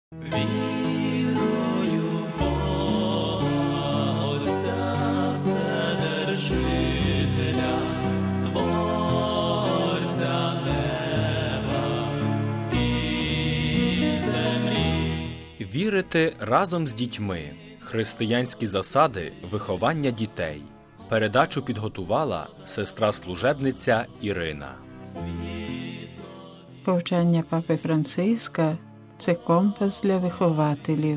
Вірую в Бога, Отця Вседержителя, Творця неба і землі. Вірити разом з дітьми. Християнські засади виховання дітей. Передачу підготувала сестра-служебниця Ірина. Повчання Папи Франциска – це компас для вихователів.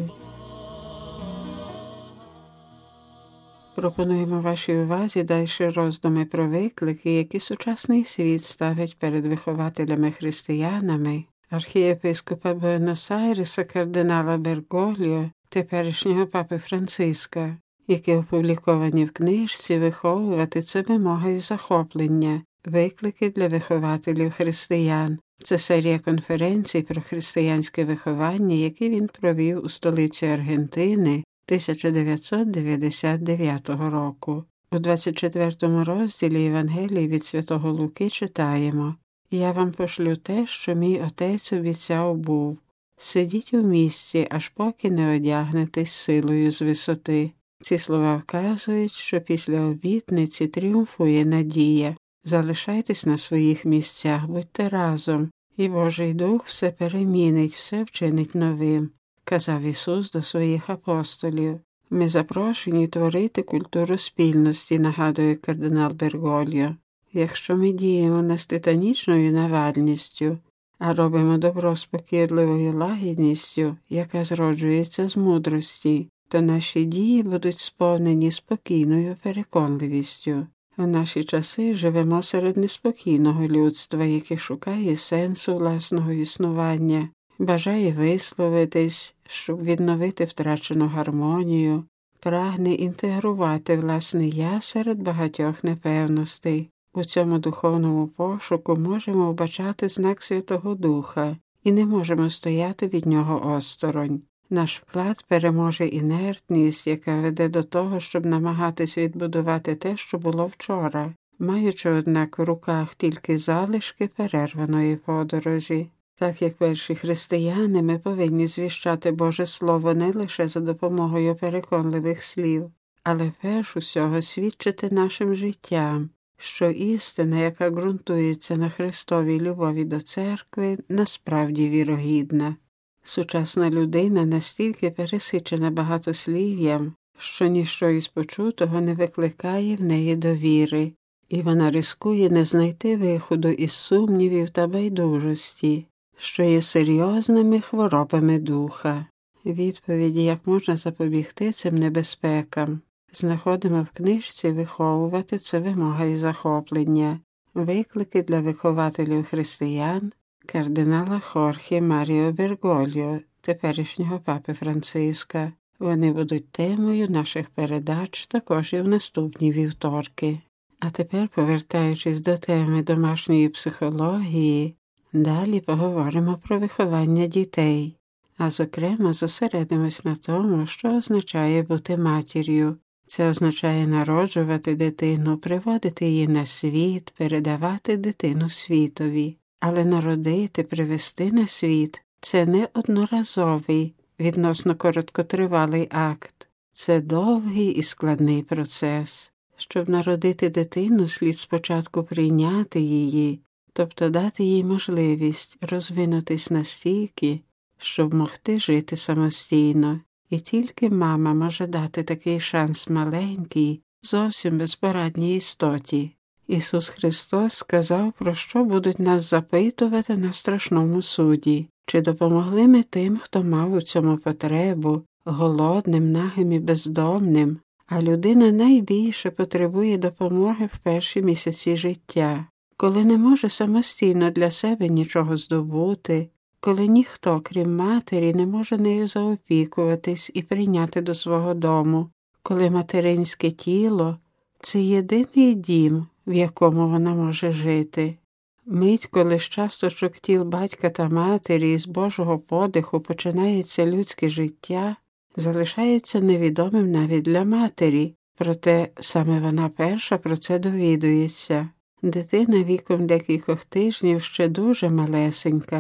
Пропонуємо вашій увазі далі роздуми про виклики, які сучасний світ ставить перед вихователями-християнами архієпископа Буенос-Айреса кардинала Берголіо, теперішнього Папи Франциска, які опубліковані в книжці «Виховувати – це вимога і захоплення. Виклики для вихователів християн». Це серія конференцій про християнське виховання, які він провів у столиці Аргентини 1999 року. У 24 розділі Євангелії від Святого Луки читаємо: «Я вам пошлю те, що мій Отець обіцяв був. Сидіть у місці, аж поки не одягнетесь силою з висоти». Ці слова вказують, що після обітниці тріумфує надія. Залишайтесь на своїх місцях, будьте разом, і Божий Дух все перемінить, все вчинить новим, казав Ісус до своїх апостолів. Ми запрошені творити культуру спільності, нагадує кардинал Берголіо. Якщо ми діємо з титанічною навальністю, а робимо добро з покірливою лагідністю, яка зроджується з мудрості, то наші дії будуть сповнені спокійною переконливістю. В наші часи живемо серед неспокійного людства, яке шукає сенсу власного існування, бажає висловитись, щоб відновити втрачену гармонію, прагне інтегрувати власне «я» серед багатьох непевностей. У цьому духовному пошуку можемо вбачати знак Святого Духа і не можемо стояти від нього осторонь. Наш вклад переможе інертність, яка веде до того, щоб намагатись відбудувати те, що було вчора, маючи, однак, в руках тільки залишки перерваної подорожі. Так як перші християни, ми повинні звіщати Боже Слово не лише за допомогою переконливих слів, але перш усього свідчити нашим життям, що істина, яка ґрунтується на Христовій любові до церкви, насправді вірогідна. Сучасна людина настільки пересичена багатослів'ям, що ніщо із почутого не викликає в неї довіри, і вона ризикує не знайти виходу із сумнівів та байдужості, що є серйозними хворобами духа. Відповіді, як можна запобігти цим небезпекам, знаходимо в книжці «Виховувати – це вимога і захоплення. Виклики для вихователів християн» кардинала Хорхе Маріо Берголіо, теперішнього Папи Франциска. Вони будуть темою наших передач також і в наступні вівторки. А тепер, повертаючись до теми домашньої психології, далі поговоримо про виховання дітей, а зокрема зосередимось на тому, що означає бути матір'ю. Це означає народжувати дитину, приводити її на світ, передавати дитину світові. Але народити, привести на світ – це не одноразовий, відносно короткотривалий акт. Це довгий і складний процес. Щоб народити дитину, слід спочатку прийняти її, тобто дати їй можливість розвинутись настільки, щоб могти жити самостійно. І тільки мама може дати такий шанс маленькій, зовсім безпорадній істоті. Ісус Христос сказав, про що будуть нас запитувати на страшному суді. Чи допомогли ми тим, хто мав у цьому потребу, голодним, нагим і бездомним? А людина найбільше потребує допомоги в перші місяці життя, коли не може самостійно для себе нічого здобути, коли ніхто, крім матері, не може нею заопікуватись і прийняти до свого дому, коли материнське тіло – це єдиний дім, в якому вона може жити. Мить, коли з часточок тіл батька та матері з Божого подиху починається людське життя, залишається невідомим навіть для матері, проте саме вона перша про це довідується. Дитина віком декількох тижнів ще дуже малесенька,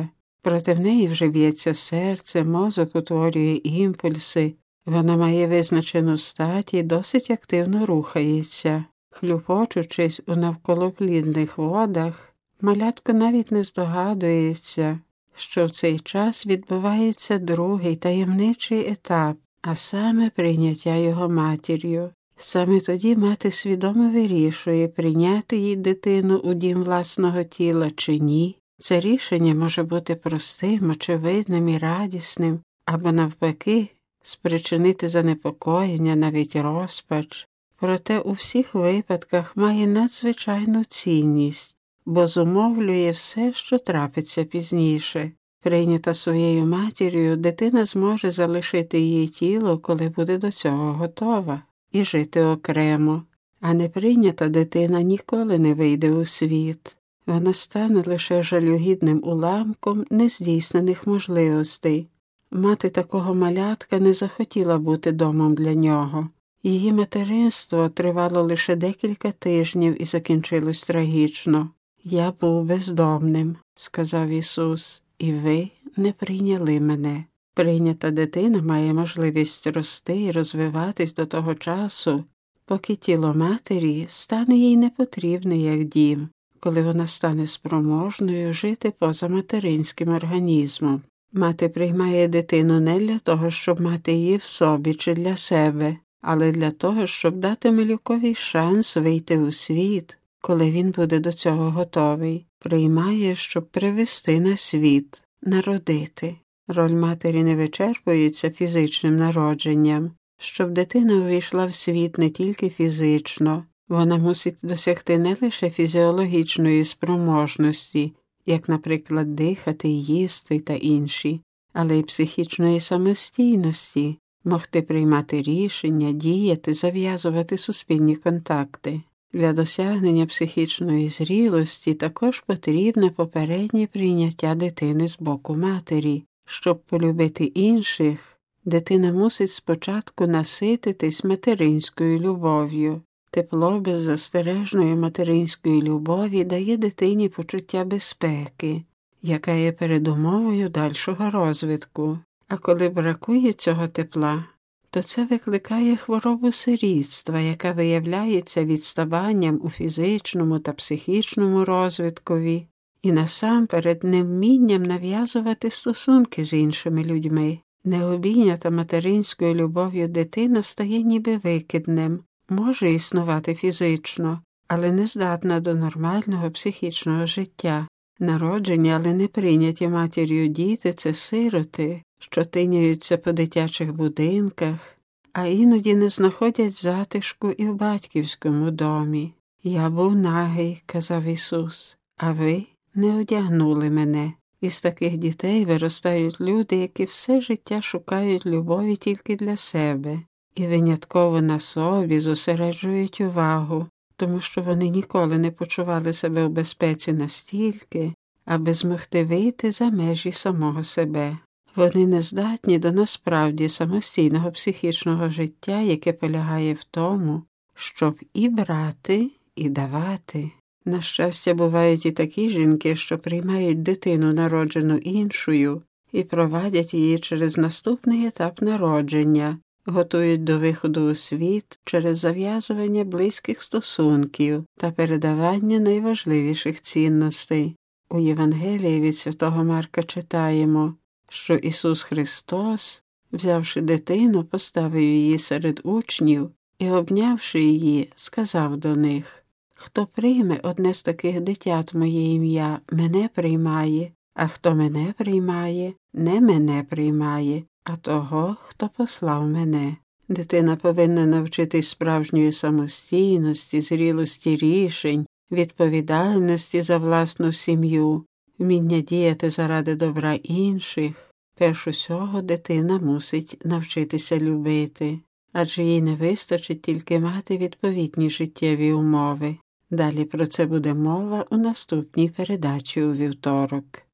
проте в неї вже б'ється серце, мозок утворює імпульси, вона має визначену стать і досить активно рухається. Хлюпочучись у навколоплідних водах, малятко навіть не здогадується, що в цей час відбувається другий таємничий етап, а саме прийняття його матір'ю. Саме тоді мати свідомо вирішує, прийняти їй дитину у дім власного тіла чи ні. Це рішення може бути простим, очевидним і радісним, або навпаки, спричинити занепокоєння, навіть розпач. Проте у всіх випадках має надзвичайну цінність, бо зумовлює все, що трапиться пізніше. Прийнята своєю матір'ю, дитина зможе залишити її тіло, коли буде до цього готова, і жити окремо. А неприйнята дитина ніколи не вийде у світ. Вона стане лише жалюгідним уламком нездійснених можливостей. Мати такого малятка не захотіла бути домом для нього. Її материнство тривало лише декілька тижнів і закінчилось трагічно. «Я був бездомним», – сказав Ісус, – «і ви не прийняли мене». Прийнята дитина має можливість рости і розвиватись до того часу, поки тіло матері стане їй непотрібне як дім, коли вона стане спроможною жити поза материнським організмом. Мати приймає дитину не для того, щоб мати її в собі чи для себе, але для того, щоб дати малюкові шанс вийти у світ, коли він буде до цього готовий. Приймає, щоб привести на світ, народити. Роль матері не вичерпується фізичним народженням. Щоб дитина увійшла в світ не тільки фізично, вона мусить досягти не лише фізіологічної спроможності, як, наприклад, дихати, їсти та інші, але й психічної самостійності, могти приймати рішення, діяти, зав'язувати суспільні контакти. Для досягнення психічної зрілості також потрібне попереднє прийняття дитини з боку матері. Щоб полюбити інших, дитина мусить спочатку насититись материнською любов'ю. Тепло беззастережної материнської любові дає дитині почуття безпеки, яка є передумовою дальшого розвитку. А коли бракує цього тепла, то це викликає хворобу сирітства, яка виявляється відставанням у фізичному та психічному розвиткові і насамперед невмінням нав'язувати стосунки з іншими людьми. Необійнята материнською любов'ю дитина стає ніби викидним, може існувати фізично, але не здатна до нормального психічного життя. Народжені, але не прийняті матір'ю діти – це сироти, що тиняються по дитячих будинках, а іноді не знаходять затишку і в батьківському домі. «Я був нагий», – казав Ісус, – «а ви не одягнули мене». Із таких дітей виростають люди, які все життя шукають любові тільки для себе і винятково на собі зосереджують увагу, тому що вони ніколи не почували себе в безпеці настільки, аби змогти вийти за межі самого себе. Вони не здатні до насправді самостійного психічного життя, яке полягає в тому, щоб і брати, і давати. На щастя, бувають і такі жінки, що приймають дитину, народжену іншою, і провадять її через наступний етап народження, готують до виходу у світ через зав'язування близьких стосунків та передавання найважливіших цінностей. У Євангелії від святого Марка читаємо, що Ісус Христос, взявши дитину, поставив її серед учнів і, обнявши її, сказав до них: «Хто прийме одне з таких дитят моє ім'я, мене приймає, а хто мене приймає, не мене приймає, а того, хто послав мене». Дитина повинна навчитись справжньої самостійності, зрілості рішень, відповідальності за власну сім'ю, вміння діяти заради добра інших. Перш усього дитина мусить навчитися любити, адже їй не вистачить тільки мати відповідні життєві умови. Далі про це буде мова у наступній передачі у вівторок.